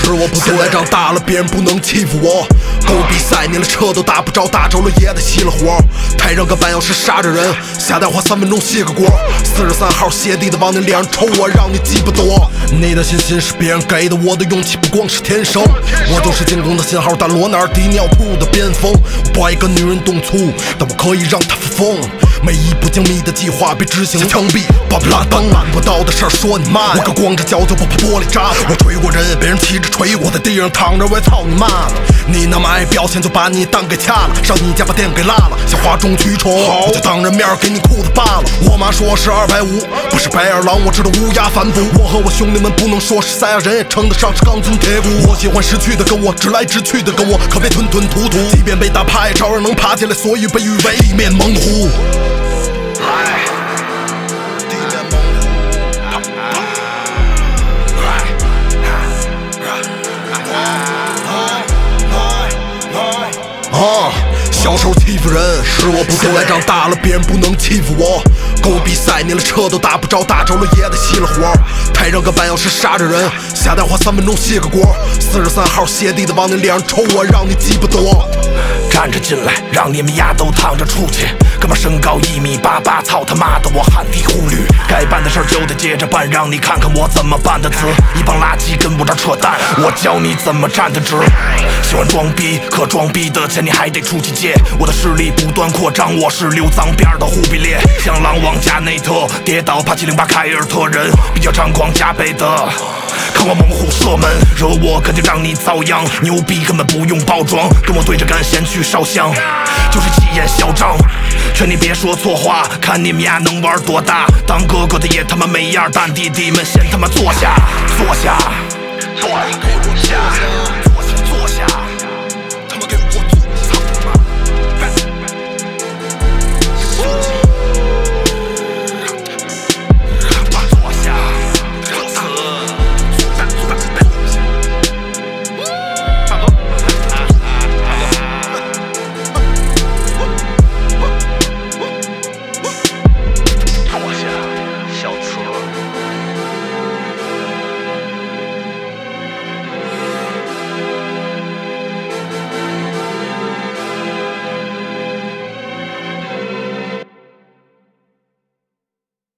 是我不对。现在长大了，别人不能欺负我。狗比赛，你的车都打不着，打着了也得熄了火。台上个半小时杀着人，下台花3分钟卸个锅。43号鞋底的往你脸上抽，我让你记不多。你的信心是别人给的，我的勇气不光是天生。我就是进攻的信号，但落哪儿滴尿吐的边锋。我不爱跟女人动粗，但我可以让她发疯。每一步精密的计划被执行，枪毙巴布拉登。办不到的事儿说你妈呀！我可光着脚就不怕玻璃渣。我锤过人，别人骑着锤，我在地上躺着，我也操你妈的！你那么爱表现，就把你蛋给掐了，上你家把店给拉了，想哗众取宠，我就当着面给你裤子扒了。我妈说是250，不是白眼狼，我知道乌鸦反哺。我和我兄弟们不能说是赛亚人，也称得上是钢筋铁骨。我喜欢失去的跟我，直来直去的跟我，可别吞吞吐吐。即便被打趴，也照样能爬起来，所以被誉为地面猛虎。小时候欺负人是我不对，现在长大了，别人不能欺负我。狗比赛，你的车都打不着，打着了也得熄了火。台上个半小时杀着人，下台花3分钟卸个锅。43号鞋底的往你脸上抽，我让你记不多。 站着进来，让你们丫都躺着出去。哥们身高1.88米，操他妈的我汗滴护绿。该办的事就得接着办，让你看看我怎么办的词。一帮垃圾跟我这扯淡，我教你怎么站得直。喜欢装逼，可装逼的钱你还得出去借。我的势力不断扩张，我是溜脏辫的忽必烈。像狼王加内特，跌倒帕708凯尔特人，比较猖狂加倍的。看我猛虎射门，惹我肯定让你遭殃。牛逼根本不用包装，跟我对着干先去烧香，就是气焰嚣张。劝你别说错话，看你们丫能玩多大。当哥哥的也他妈没样，但弟弟们先他妈坐下，坐下。